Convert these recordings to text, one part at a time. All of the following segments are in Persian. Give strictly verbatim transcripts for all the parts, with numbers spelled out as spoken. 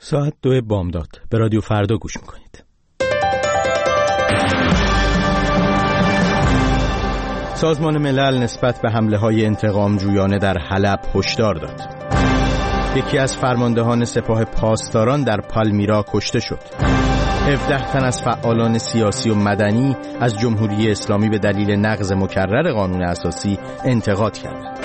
ساعت دو بامداد به رادیو فردا گوش میکنید. سازمان ملل نسبت به حمله های انتقام جویانه در حلب هشدار داد. یکی از فرماندهان سپاه پاسداران در پالمیرا کشته شد. هفده تن از فعالان سیاسی و مدنی از جمهوری اسلامی به دلیل نقض مکرر قانون اساسی انتقاد کردند.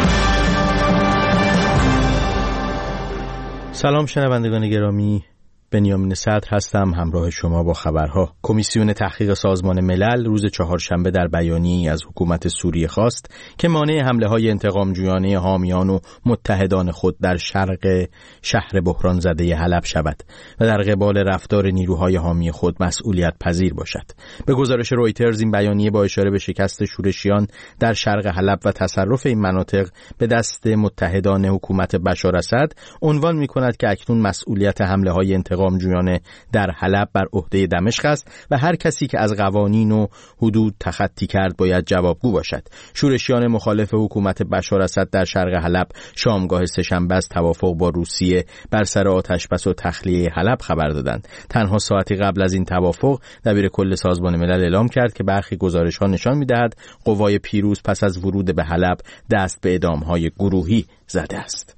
سلام شنوندگان گرامی، بنیامین صدر هستم همراه شما با خبرها. کمیسیون تحقیق سازمان ملل روز چهارشنبه در بیانیه‌ای از حکومت سوریه خواست که مانع حمله‌های انتقام‌جویانه حامیان و متحدان خود در شرق شهر بحران زده حلب شود و در قبال رفتار نیروهای حامی خود مسئولیت پذیر باشد. به گزارش رویترز این بیانیه با اشاره به شکست شورشیان در شرق حلب و تصرف این مناطق به دست متحدان حکومت بشار اسد عنوان می‌کند که اکنون مسئولیت حمله‌های انتقام جویانه در حلب بر عهده دمشق است و هر کسی که از قوانین و حدود تخطی کرد باید جوابگو باشد. شورشیان مخالف حکومت بشار اسد در شرق حلب شامگاه سه‌شنبه از توافق با روسیه بر سر آتش‌بس و تخلیه حلب خبر دادند. تنها ساعتی قبل از این توافق دبیر کل سازمان ملل اعلام کرد که برخی گزارش‌ها نشان می‌دهد قوای پیروز پس از ورود به حلب دست به اعدام‌های گروهی زده است.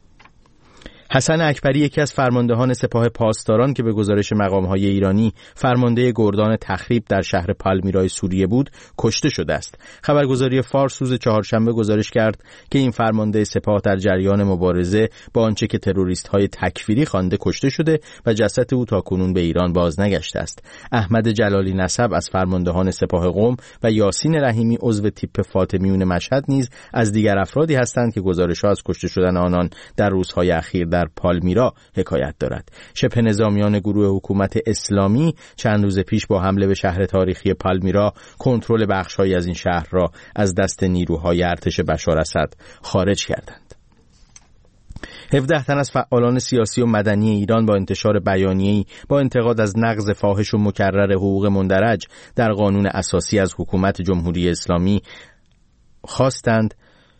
حسن اکبری یکی از فرماندهان سپاه پاسداران که به گزارش مقام‌های ایرانی فرمانده گردان تخریب در شهر پالمیرای سوریه بود کشته شده است. خبرگزاری فارس روز چهارشنبه گزارش کرد که این فرمانده سپاه در جریان مبارزه با آنچه که تروریست‌های تکفیری خوانده کشته شده و جسد او تاکنون به ایران باز نگشته است. احمد جلالی نسب از فرماندهان سپاه قم و یاسین رحیمی عضو تیپ فاطمیون مشهد نیز از دیگر افرادی هستند که گزارش‌ها از کشته شدن آنان در روزهای اخیر در پالمیرا حکایت دارد. شبه نظامیان گروه حکومت اسلامی چند روز پیش با حمله به شهر تاریخی پالمیرا کنترل بخش‌هایی از این شهر را از دست نیروهای ارتش بشار اسد خارج کردند. هفده تن از فعالان سیاسی و مدنی ایران با انتشار بیانیه‌ای با انتقاد از نقض فاحش و مکرر حقوق مندرج در قانون اساسی از حکومت جمهوری اسلامی خواستند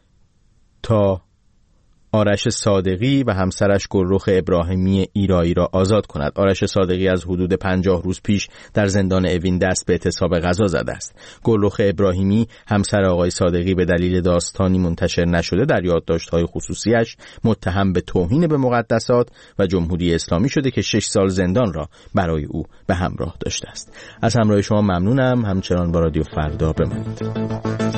تا آرش صادقی و همسرش گلرخ ابراهیمی ایرایی را آزاد کند. آرش صادقی از حدود پنجاه روز پیش در زندان اوین دست به اعتصاب غذا زده است. گلرخ ابراهیمی همسر آقای صادقی به دلیل داستانی منتشر نشده در یادداشت‌های خصوصیش متهم به توهین به مقدسات و جمهوری اسلامی شده که شش سال زندان را برای او به همراه داشته است. از همراه شما ممنونم. همچنان با رادیو فردا بمانید.